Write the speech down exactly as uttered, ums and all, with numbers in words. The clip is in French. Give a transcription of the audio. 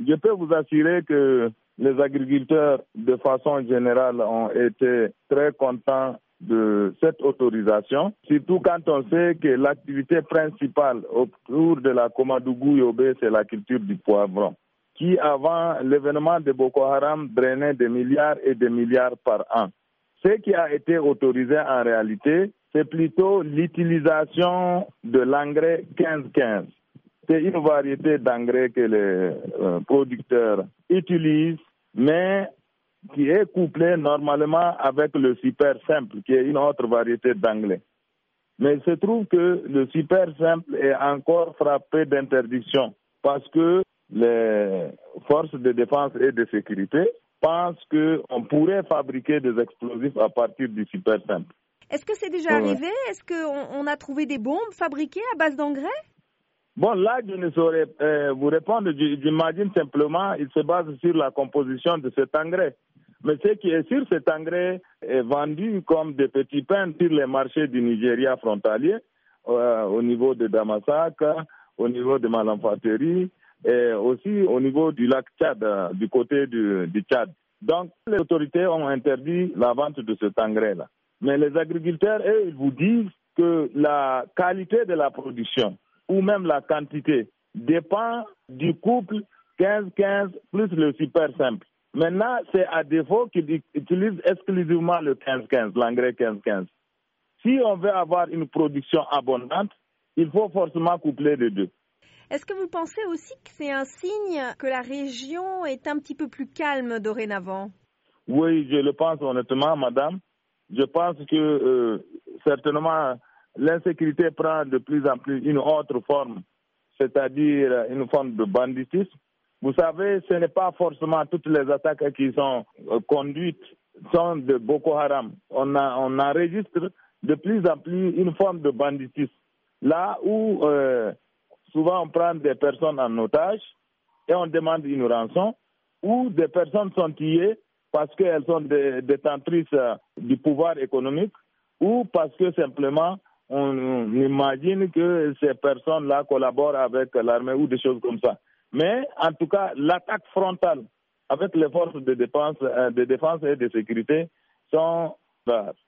Je peux vous assurer que les agriculteurs, de façon générale, ont été très contents de cette autorisation, surtout quand on sait que l'activité principale autour de la Komadougou-Yobe, c'est la culture du poivron, qui avant l'événement de Boko Haram drainait des milliards et des milliards par an. Ce qui a été autorisé en réalité, c'est plutôt l'utilisation de l'engrais quinze quinze. C'est une variété d'engrais que les euh, producteurs utilisent, mais qui est couplé normalement avec le super simple, qui est une autre variété d'engrais. Mais il se trouve que le super simple est encore frappé d'interdiction parce que les forces de défense et de sécurité pensent qu'on pourrait fabriquer des explosifs à partir du super simple. Est-ce que c'est déjà ouais. arrivé? Est-ce qu'on on a trouvé des bombes fabriquées à base d'engrais? Bon, là, je ne saurais euh, vous répondre. J'imagine simplement il se base sur la composition de cet engrais. Mais ce qui est sûr, cet engrais est vendu comme des petits pains sur les marchés du Nigeria frontalier, euh, au niveau de Damasak, au niveau de Malamfateri, et aussi au niveau du lac Tchad, euh, du côté du, du Tchad. Donc, les autorités ont interdit la vente de cet engrais-là. Mais les agriculteurs, eux, ils vous disent que la qualité de la production ou même la quantité dépend du couple quinze quinze plus le super simple. Maintenant, c'est à défaut qu'ils utilisent exclusivement le quinze quinze, l'engrais quinze quinze. Si on veut avoir une production abondante, il faut forcément coupler les deux. Est-ce que vous pensez aussi que c'est un signe que la région est un petit peu plus calme dorénavant? Oui, je le pense honnêtement, madame. Je pense que euh, certainement l'insécurité prend de plus en plus une autre forme, c'est-à-dire une forme de banditisme. Vous savez, ce n'est pas forcément toutes les attaques qui sont euh, conduites sont de Boko Haram. On, a, on enregistre de plus en plus une forme de banditisme. Là où euh, souvent on prend des personnes en otage et on demande une rançon, ou des personnes sont tuées parce qu'elles sont des détentrices euh, du pouvoir économique, ou parce que simplement on, on imagine que ces personnes-là collaborent avec l'armée ou des choses comme ça. Mais en tout cas, l'attaque frontale avec les forces de défense, euh, de défense et de sécurité sont rares.